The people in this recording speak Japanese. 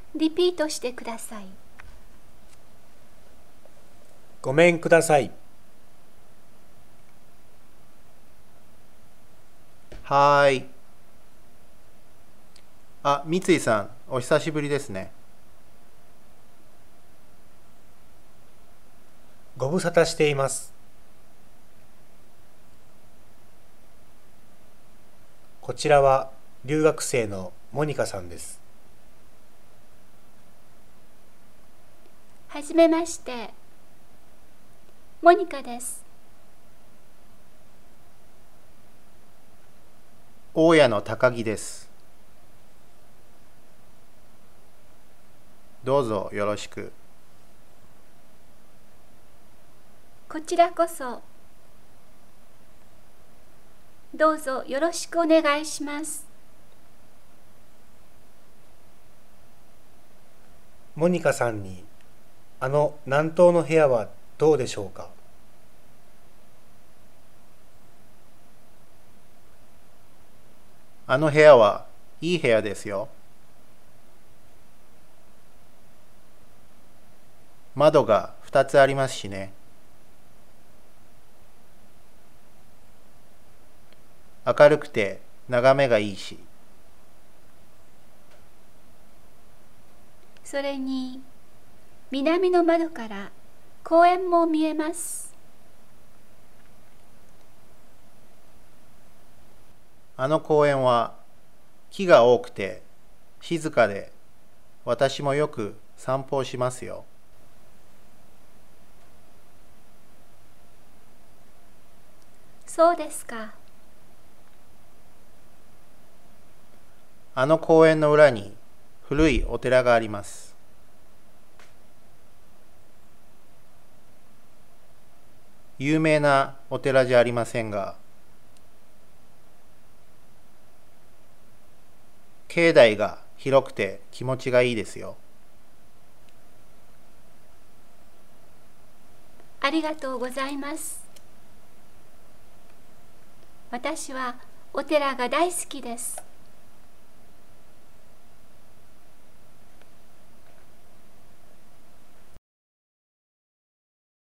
リピートしてください。 ごめんください。 はーい。あ、三井さん、お久しぶりですね。 ご無沙汰しています。こちらは留学生のモニカさんです。 はじめまして。モニカです。 大家の高木です。どうぞよろしく。 こちらこそ。どうぞよろしくお願いします。 モニカさんに南東の部屋はどうでしょうか。 あの部屋はいい部屋ですよ。窓が2つありますしね。明るくて眺めがいいし。 それに、南の窓から公園も見えます。 あの公園は木が多くて静かで、私もよく散歩をしますよ。 そうですか。 あの公園の裏に古いお寺があります。有名なお寺じゃありませんが、境内が広くて気持ちがいいですよ。 ありがとうございます。私はお寺が大好きです。